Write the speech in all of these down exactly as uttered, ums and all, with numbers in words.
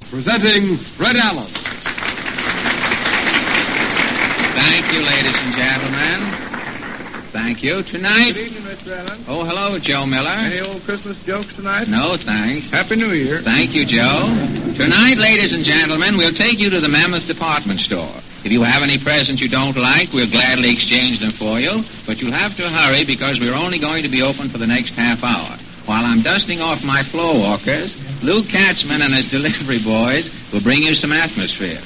presenting Fred Allen. Thank you, ladies and gentlemen. Thank you. Tonight... Good evening, Mister Allen. Oh, hello, Joe Miller. Any old Christmas jokes tonight? No, thanks. Happy New Year. Thank you, Joe. Tonight, ladies and gentlemen, we'll take you to the Mammoth Department Store. If you have any presents you don't like, we'll gladly exchange them for you. But you'll have to hurry because we're only going to be open for the next half hour. While I'm dusting off my floor walkers, Lou Katzman and his delivery boys will bring you some atmosphere.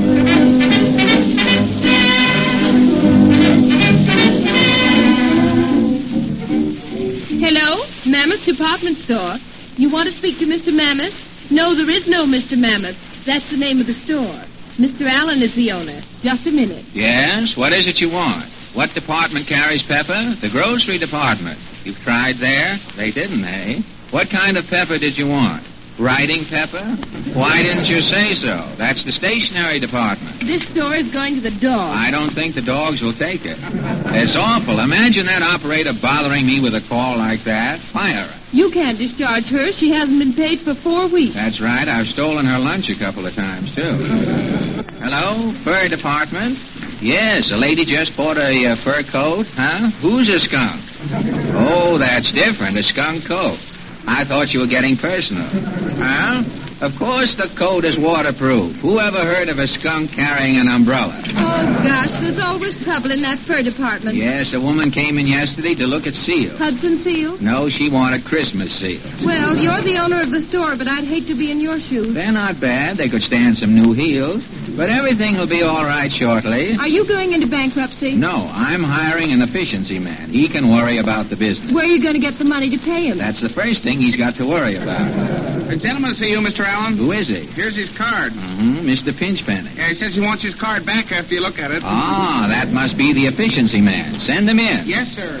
Hello, Mammoth Department Store. You want to speak to Mister Mammoth? No, there is no Mister Mammoth. That's the name of the store. Mister Allen is the owner. Just a minute. Yes? What is it you want? What department carries pepper? The grocery department. You've tried there? They didn't, eh? What kind of pepper did you want? Writing pepper? Why didn't you say so? That's the stationery department. This store is going to the dog. I don't think the dogs will take it. It's awful. Imagine that operator bothering me with a call like that. Fire her. You can't discharge her. She hasn't been paid for four weeks. That's right. I've stolen her lunch a couple of times, too. Hello? Fur department? Yes, a lady just bought a uh, fur coat. Huh? Who's a skunk? Oh, that's different. A skunk coat. I thought you were getting personal. Huh? Of course the coat is waterproof. Who ever heard of a skunk carrying an umbrella? Oh, gosh, there's always trouble in that fur department. Yes, a woman came in yesterday to look at seals. Hudson seal? No, she wanted Christmas seals. Well, you're the owner of the store, but I'd hate to be in your shoes. They're not bad. They could stand some new heels. But everything will be all right shortly. Are you going into bankruptcy? No, I'm hiring an efficiency man. He can worry about the business. Where are you going to get the money to pay him? That's the first thing he's got to worry about. A gentleman to see you, Mister Allen. Who is he? Here's his card. Mm-hmm, Mister Pinchpenny. Yeah, he says he wants his card back after you look at it. Ah, that must be the efficiency man. Send him in. Yes, sir.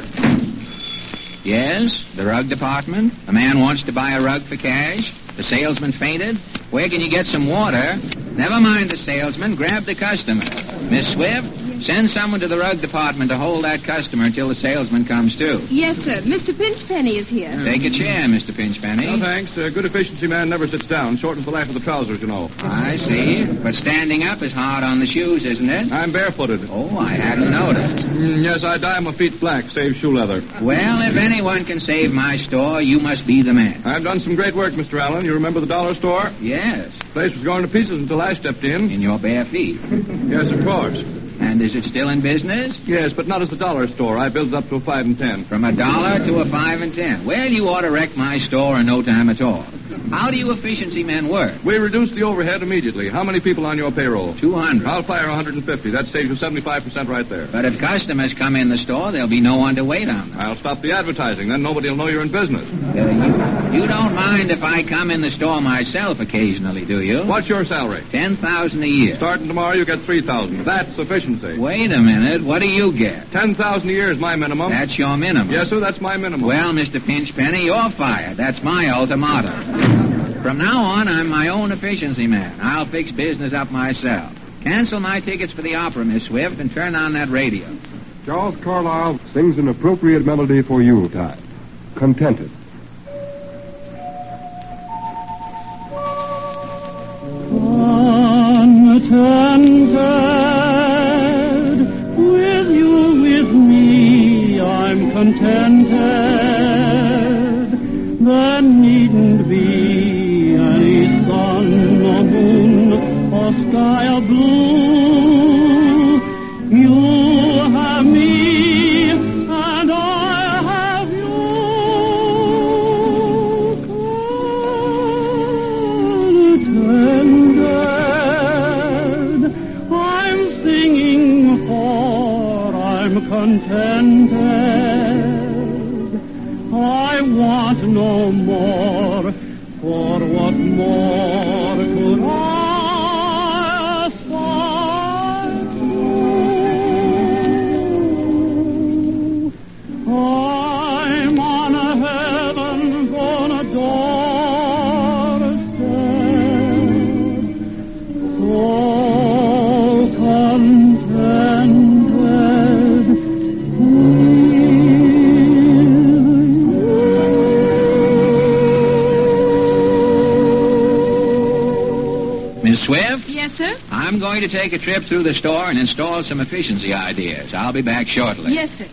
Yes, the rug department. A man wants to buy a rug for cash. The salesman fainted. Where can you get some water? Never mind the salesman. Grab the customer. Miss Swift, send someone to the rug department to hold that customer until the salesman comes to. Yes, sir. Mister Pinchpenny is here. Take a chair, Mister Pinchpenny. No, thanks. A good efficiency man never sits down. Shortens the life of the trousers, you know. I see. But standing up is hard on the shoes, isn't it? I'm barefooted. Oh, I hadn't noticed. Mm, yes, I dye my feet black. Save shoe leather. Well, if anyone can save my store, you must be the man. I've done some great work, Mister Allen. You remember the dollar store? Yes. The place was going to pieces until I stepped in. In your bare feet. Yes, of course. And is it still in business? Yes, but not as the dollar store. I built it up to a five and ten. From a dollar to a five and ten. Well, you ought to wreck my store in no time at all. How do you efficiency men work? We reduce the overhead immediately. How many people on your payroll? two hundred. I'll fire one hundred fifty. That saves you seventy-five percent right there. But if customers come in the store, there'll be no one to wait on them. I'll stop the advertising. Then nobody will know you're in business. Uh, you, you don't mind if I come in the store myself occasionally, do you? What's your salary? ten thousand a year. Starting tomorrow, you get three thousand. That's efficiency. Wait a minute. What do you get? ten thousand a year is my minimum. That's your minimum. Yes, sir, that's my minimum. Well, Mister Pinchpenny, you're fired. That's my ultimatum. From now on, I'm my own efficiency man. I'll fix business up myself. Cancel my tickets for the opera, Miss Swift, and turn on that radio. Charles Carlyle sings an appropriate melody for Yuletide. Contented. Contented, with you, with me, I'm contented. There needn't be any sun or moon or sky or blue. You have me and I have you. Contented, I'm singing for I'm contented. I want no more, for what more could I aspire? Miss Swift? Yes, sir? I'm going to take a trip through the store and install some efficiency ideas. I'll be back shortly. Yes, sir.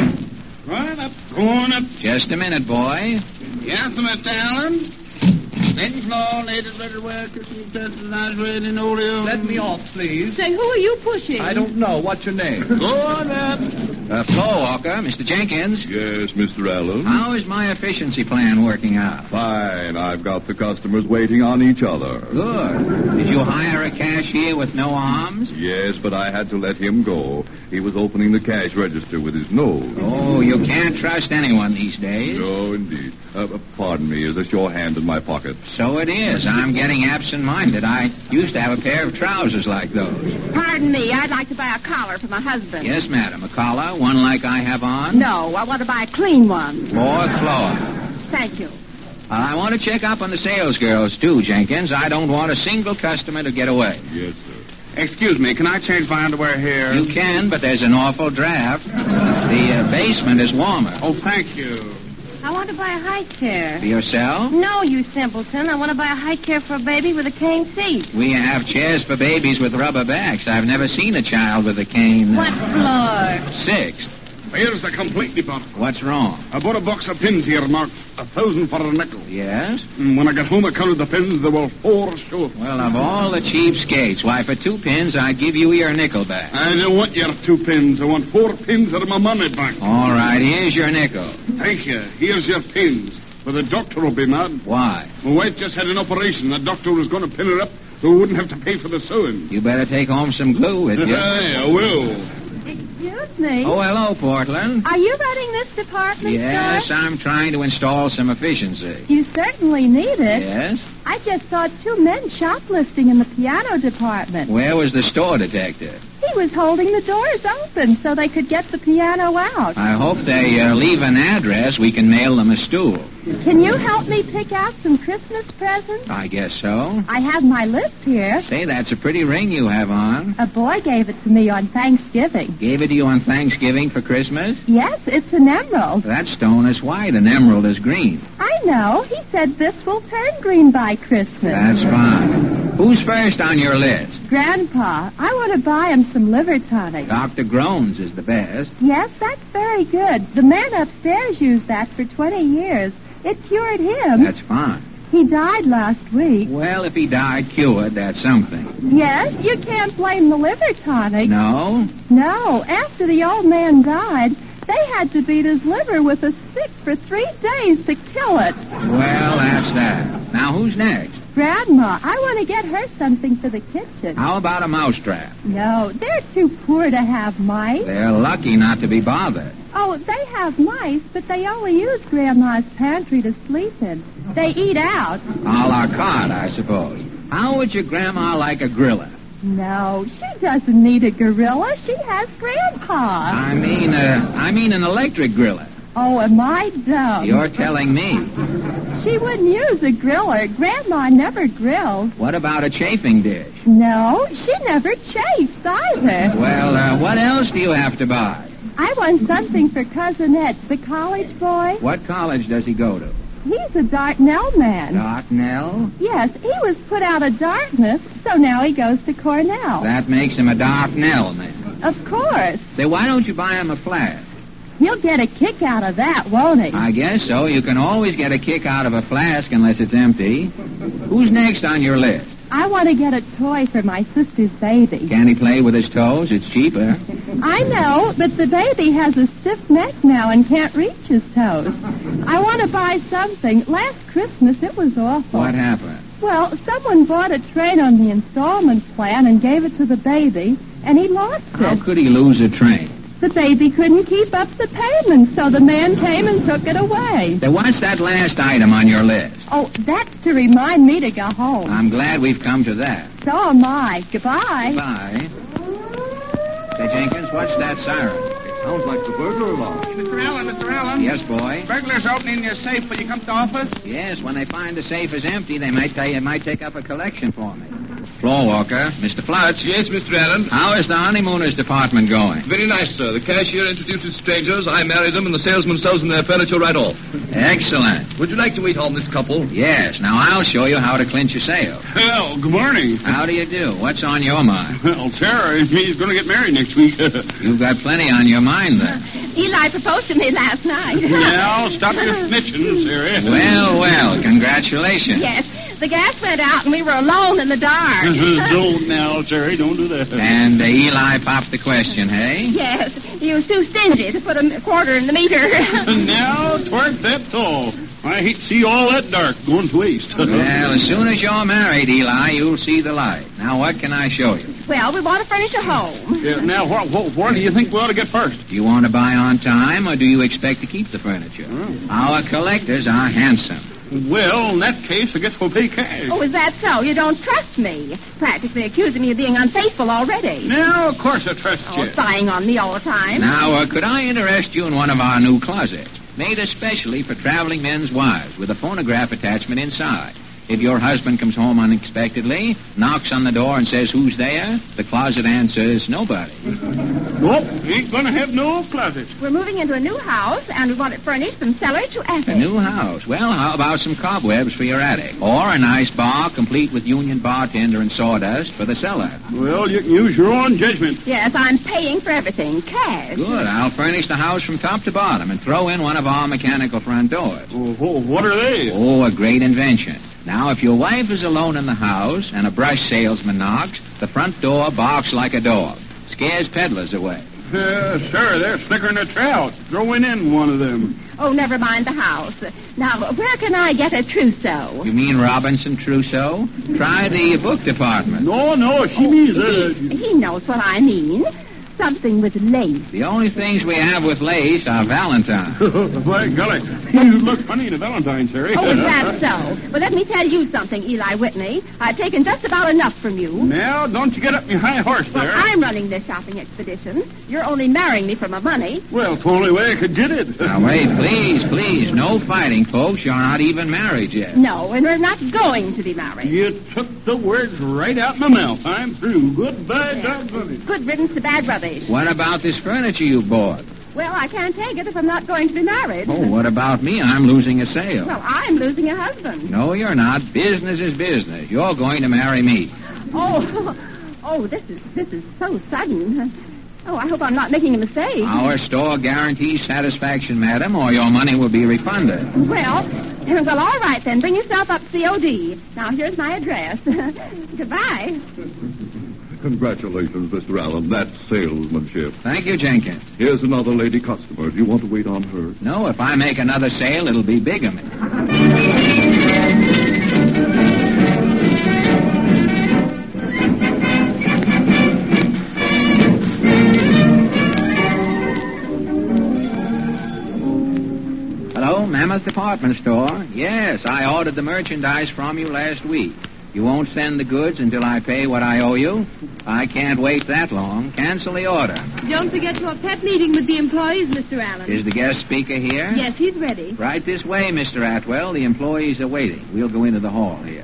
Right up, going up. Just a minute, boy. Yes, Mister Allen. Second floor, ladies, better wear Christmas dresses, nice red and oleo. Let me off, please. Say, who are you pushing? I don't know. What's your name? Go on up. Uh, floor walker, Mister Jenkins. Yes, Mister Allen. How is my efficiency plan working out? Fine. I've got the customers waiting on each other. Good. Did you hire a cashier with no arms? Yes, but I had to let him go. He was opening the cash register with his nose. Oh, you can't trust anyone these days. No, indeed. Uh, uh, pardon me. Is this your hand in my pocket? So it is. I'm getting absent-minded. I used to have a pair of trousers like those. Pardon me, I'd like to buy a collar for my husband. Yes, madam. A collar, one like I have on. No, I want to buy a clean one. Fourth floor. Thank you. Uh, I want to check up on the sales girls, too, Jenkins. I don't want a single customer to get away. Yes, sir. Excuse me, can I change my underwear here? You can, but there's an awful draft. The uh, basement is warmer. Oh, thank you. I want to buy a high chair. For yourself? No, you simpleton. I want to buy a high chair for a baby with a cane seat. We have chairs for babies with rubber backs. I've never seen a child with a cane. What floor? Six. Here's the complete department. What's wrong? I bought a box of pins here marked a thousand for a nickel. Yes? And when I got home, I counted the pins. There were four short. Well, of all the cheapskates, why, for two pins, I'd give you your nickel back. I don't want your two pins. I want four pins out of my money back. All right, here's your nickel. Thank you. Here's your pins. But the doctor will be mad. Why? My wife just had an operation. The doctor was going to pin her up so we wouldn't have to pay for the sewing. You better take home some glue with you. Hey, I will. Excuse me. Oh, hello, Portland. Are you running this department Yes, store? I'm trying to install some efficiency. You certainly need it. Yes? I just saw two men shoplifting in the piano department. Where was the store detective? He was holding the doors open so they could get the piano out. I hope they uh, leave an address. We can mail them a stool. Can you help me pick out some Christmas presents? I guess so. I have my list here. Say, that's a pretty ring you have on. A boy gave it to me on Thanksgiving. Gave it to you on Thanksgiving for Christmas? Yes, it's an emerald. That stone is white and emerald is green. I know. He said this will turn green by Christmas. That's fine. Who's first on your list? Grandpa, I want to buy him some liver tonic. Doctor Groans is the best. Yes, that's very good. The man upstairs used that for twenty years. It cured him. That's fine. He died last week. Well, if he died cured, that's something. Yes, you can't blame the liver tonic. No? No, after the old man died, they had to beat his liver with a stick for three days to kill it. Well, that's that. Now, who's next? Grandma, I want to get her something for the kitchen. How about a mousetrap? No, they're too poor to have mice. They're lucky not to be bothered. Oh, they have mice, but they only use Grandma's pantry to sleep in. They eat out. A la carte, I suppose. How would your grandma like a griller? No, she doesn't need a gorilla. She has Grandpa. I mean, uh, I mean an electric griller. Oh, am I dumb? You're telling me. She wouldn't use a griller. Grandma never grills. What about a chafing dish? No, she never chafes either. Well, uh, what else do you have to buy? I want something for Cousin Ed, the college boy. What college does he go to? He's a Dartnell man. Dartnell? Yes, he was put out of Dartmouth, so now he goes to Cornell. That makes him a Dartnell man. Of course. Say, why don't you buy him a flask? He'll get a kick out of that, won't he? I guess so. You can always get a kick out of a flask unless it's empty. Who's next on your list? I want to get a toy for my sister's baby. Can he play with his toes? It's cheaper. I know, but the baby has a stiff neck now and can't reach his toes. I want to buy something. Last Christmas, it was awful. What happened? Well, someone bought a train on the installment plan and gave it to the baby, and he lost How it. could he lose a train? The baby couldn't keep up the payment, so the man came and took it away. Then what's that last item on your list? Oh, that's to remind me to go home. I'm glad we've come to that. So am I. Goodbye. Bye. Say, Jenkins, what's that siren? Sounds like the burglar alarm. Mister Allen, Mister Allen. Yes, boy? Burglars opening your safe when you come to office? Yes, when they find the safe is empty, they might, they might take up a collection for me. Floor walker, Mister Flutz. Yes, Mister Allen. How is the honeymooners department going? Very nice, sir. The cashier introduces strangers, I marry them, and the salesman sells them their furniture right off. Excellent. Would you like to meet on this couple? Yes, now I'll show you how to clinch a sale. Well, good morning. How do you do? What's on your mind? Well, Sarah and me's going to get married next week. You've got plenty on your mind, then. Eli proposed to me last night. Now, stop your snitching, Sarah. Well, well, congratulations. Yes, the gas went out and we were alone in the dark. Don't now, Sarah. Don't do that. And uh, Eli popped the question, hey? Yes, he was too stingy to put a quarter in the meter. Now, twerk that tall. I hate to see all that dark going to waste. Well, as soon as you're married, Eli, you'll see the light. Now, what can I show you? Well, we want to furnish a home. Yeah, now, what, what, what do you think we ought to get first? Do you want to buy on time, or do you expect to keep the furniture? Oh. Our collectors are handsome. Well, in that case, I guess we'll pay cash. Oh, is that so? You don't trust me. Practically accusing me of being unfaithful already. Now, of course I trust Oh, you. spying on me all the time. Now, uh, could I interest you in one of our new closets? Made especially for traveling men's wives, with a phonograph attachment inside. If your husband comes home unexpectedly, knocks on the door and says, "Who's there?" the closet answers, "Nobody." Nope, ain't gonna have no closet. We're moving into a new house, and we want it furnished from cellar to attic. A new house. Well, how about some cobwebs for your attic? Or a nice bar complete with union bartender and sawdust for the cellar. Well, you can use your own judgment. Yes, I'm paying for everything, cash. Good. I'll furnish the house from top to bottom and throw in one of our mechanical front doors. Oh, oh, what are they? Oh, a great invention. Now, if your wife is alone in the house and a brush salesman knocks, the front door barks like a dog. Scares peddlers away. Uh, sir, they're slicker than a trout. Throwing in one of them. Oh, never mind the house. Now, where can I get a trousseau? You mean Robinson Crusoe? Try the book department. No, no, she means... Uh, He, he knows what I mean. Something with lace. The only things we have with lace are Valentine. By golly, you look funny in a Valentine, Sarah. Oh, is that so? Well, let me tell you something, Eli Whitney. I've taken just about enough from you. Now, don't you get up your high horse Well, there. I'm running this shopping expedition. You're only marrying me for my money. Well, it's the only way I could get it. Now, wait, please, please. No fighting, folks. You're not even married yet. No, and we're not going to be married. You took the words right out my mouth. I'm through. Goodbye, doggone it. Good riddance to bad rubbish. What about this furniture you bought? Well, I can't take it if I'm not going to be married. Oh, what about me? I'm losing a sale. Well, I'm losing a husband. No, you're not. Business is business. You're going to marry me. Oh, oh, this is this is so sudden. Oh, I hope I'm not making a mistake. Our store guarantees satisfaction, madam, or your money will be refunded. Well, well, all right then. Bring yourself up C O D. Now, here's my address. Goodbye. Congratulations, Mister Allen. That's salesmanship. Thank you, Jenkins. Here's another lady customer. Do you want to wait on her? No, if I make another sale, it'll be bigamy. Hello, Mammoth Department Store. Yes, I ordered the merchandise from you last week. You won't send the goods until I pay what I owe you? I can't wait that long. Cancel the order. Don't forget your pep meeting with the employees, Mister Allen. Is the guest speaker here? Yes, he's ready. Right this way, Mister Atwell. The employees are waiting. We'll go into the hall here.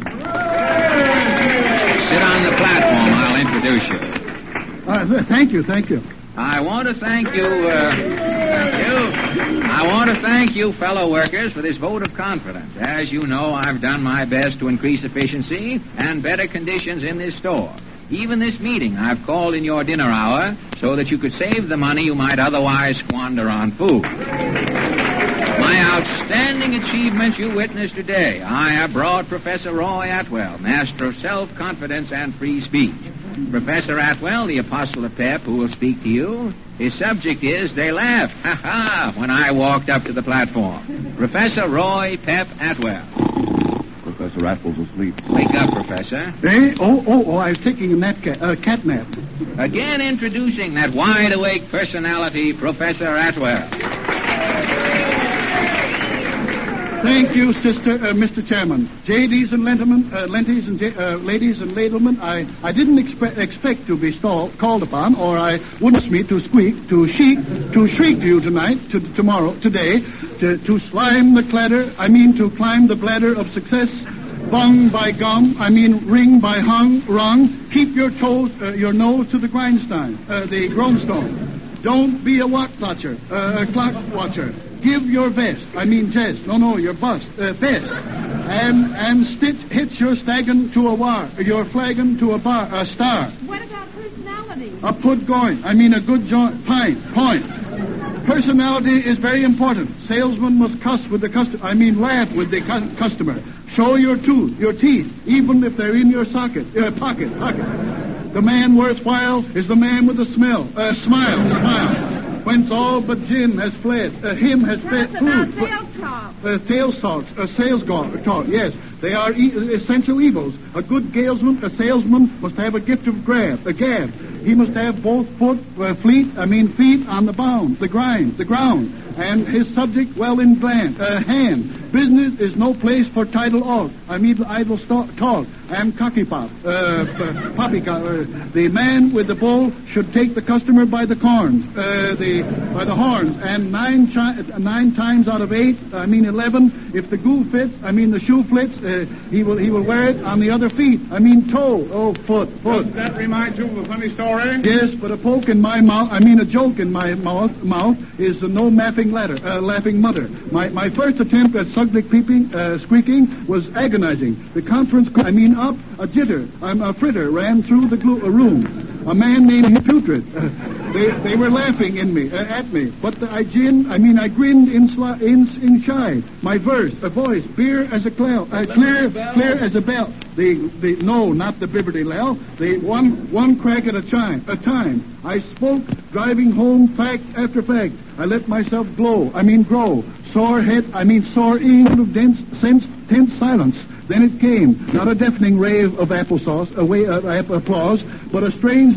Sit on the platform. I'll introduce you. Uh, thank you, thank you. I want to thank you, uh, you. I want to thank you, fellow workers, for this vote of confidence. As you know, I've done my best to increase efficiency and better conditions in this store. Even this meeting I've called in your dinner hour so that you could save the money you might otherwise squander on food. My outstanding achievements you witnessed today. I have brought Professor Roy Atwell, master of self-confidence and free speech. Professor Atwell, the apostle of pep, who will speak to you. His subject is, they laughed, ha-ha, when I walked up to the platform. Professor Roy Pep Atwell. Professor Atwell's asleep. Wake up, Professor. Eh? Oh, oh, oh, I was taking a nap cat, uh, cat nap. Again introducing that wide-awake personality, Professor Atwell. Thank you, sister, uh, Mister Chairman. J Ds and gentlemen, uh, ladies and J- uh, ladies and gentlemen, I, I didn't expe- expect to be stall- called upon, or I wouldn't me to squeak, to shriek, to shriek to you tonight, to tomorrow, today, to, to slime the cladder. I mean to climb the ladder of success. Bung by gum, I mean ring by hung, rung. Keep your toes, uh, your nose to the grindstone, uh, the grindstone. Don't be a watch watcher, uh, a clock watcher. Give your vest, I mean jest, no, no, your bust, uh, vest, and and stitch, hitch your staggin to a war, your flagon to a bar, a star. What about personality? A put going, I mean a good joint, pint, point. Personality is very important. Salesman must cuss with the customer, I mean laugh with the cu- customer. Show your tooth, your teeth, even if they're in your socket, uh, pocket, pocket. The man worthwhile is the man with the smell, uh, smile, smile. Whence all but gin has fled, uh, him has fled Talk about food. sales talk. Uh, sales talk, uh, sales go- talk, yes. They are e- essential evils. A good salesman, a salesman must have a gift of grab, a gab. He must have both foot, uh, fleet, I mean feet on the bound, the grind, the ground, and his subject well in gland, uh, hand. Business is no place for tidal alt. I mean idle st- talk. I am cocky pop, uh, uh, poppycock. Uh, the man with the bull should take the customer by the corns, uh, the by the horns, and nine chi- nine times out of eight, I mean eleven, if the goo fits, I mean the shoe fits, uh, he will he will wear it on the other feet. I mean toe, oh foot, foot. Does that remind you of a funny story? Yes, but a poke in my mouth, I mean a joke in my mouth, mouth is uh, no laughing ladder, uh, laughing mother. My my first attempt at subject peeping, uh, squeaking was agonizing. The conference, I mean up, a jitter, I'm a fritter ran through the glo- uh, room. A man named Putrid. Uh, they they were laughing in me, uh, at me, but the, I gin, I mean I grinned in sli- in inside. My verse, a voice, beer as a cloud, uh, clear clear as a bell. The the no, not the Bibberty Lel. The one one crack at a time. A time. I spoke, driving home fact after fact. I let myself glow. I mean grow. Sore head. I mean sore in of dense, sense, tense silence. Then it came, not a deafening rave of applesauce, a way of applause, but a strange.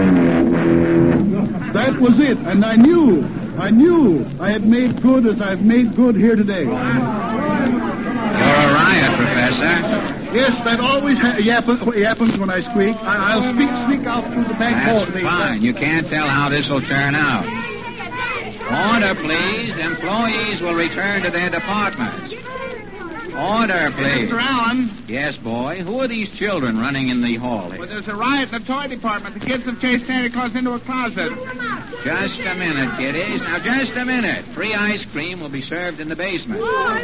That was it, and I knew, I knew I had made good as I've made good here today. You're a riot, Professor. Yes, that always ha- yappen- happens when I squeak. I- I'll speak, speak out through the back door. That's fine. You can't tell how this will turn out. Order, please. Employees will return to their departments. Order, please. Mister Allen. Yes, boy. Who are these children running in the hall here? Well, there's a riot in the toy department. The kids have chased Santa Claus into a closet. Just a minute, kiddies. Now, just a minute. Free ice cream will be served in the basement.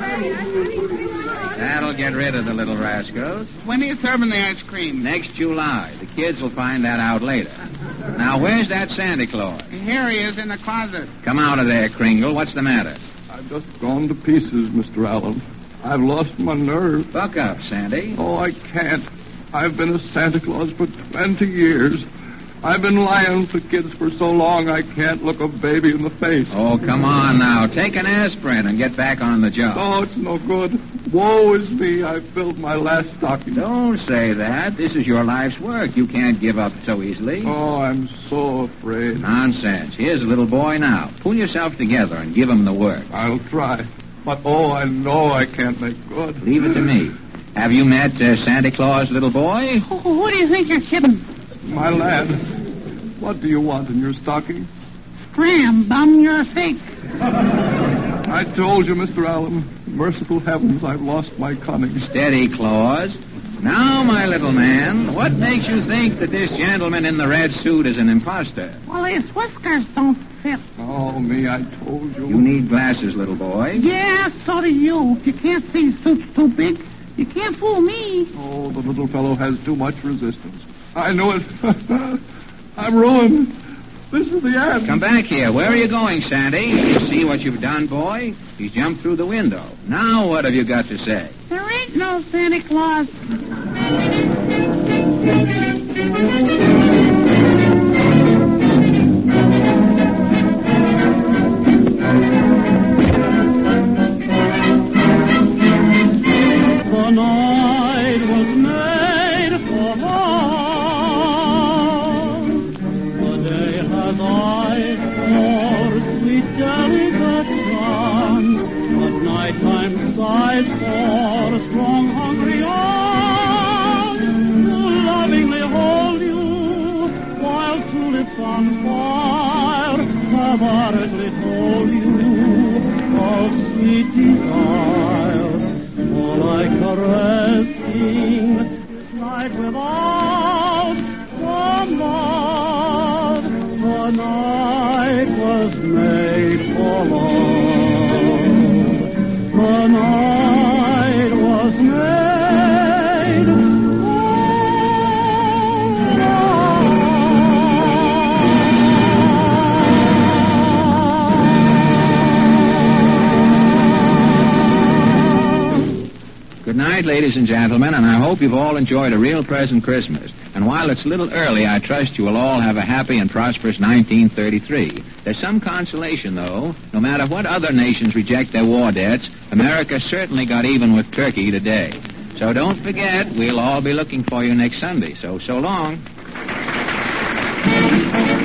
That'll get rid of the little rascals. When are you serving the ice cream? Next July. The kids will find that out later. Now, where's that Santa Claus? Here he is in the closet. Come out of there, Kringle. What's the matter? I've just gone to pieces, Mister Allen. I've lost my nerve. Buck up, Sandy. Oh, I can't. I've been a Santa Claus for twenty years. I've been lying to kids for so long I can't look a baby in the face. Oh, come on now. Take an aspirin and get back on the job. Oh, it's no good. Woe is me. I filled my last stocking. Don't say that. This is your life's work. You can't give up so easily. Oh, I'm so afraid. Nonsense. Here's a little boy now. Pull yourself together and give him the work. I'll try. But, oh, I know I can't make good. Leave it to me. Have you met uh, Santa Claus, little boy? Who, who do you think you're kidding? My lad, what do you want in your stocking? Scram, bum, you're fake. I told you, Mister Allen. Merciful heavens, I've lost my cunning. Steady, Claus. Now, my little man, what makes you think that this gentleman in the red suit is an imposter? Well, his whiskers don't fit. Oh, me, I told you. You need glasses, little boy. Yeah, so do you. You can't see suits too big. You can't fool me. Oh, the little fellow has too much resistance. I know it. I'm ruined. This is the end. Come back here. Where are you going, Sandy? You see what you've done, boy? He's jumped through the window. Now what have you got to say? There ain't no Santa Claus. The night was made for love. The day has eyes for sweet delicate sun. But nighttime sighs on fire, cavalierly told you of sweet desire. All I caressing this night without the mud. The night was made for love. The night was made for Good night, ladies and gentlemen, and I hope you've all enjoyed a real pleasant Christmas. And while it's a little early, I trust you will all have a happy and prosperous nineteen thirty-three. There's some consolation, though. No matter what other nations reject their war debts, America certainly got even with Turkey today. So don't forget, we'll all be looking for you next Sunday. So, so long.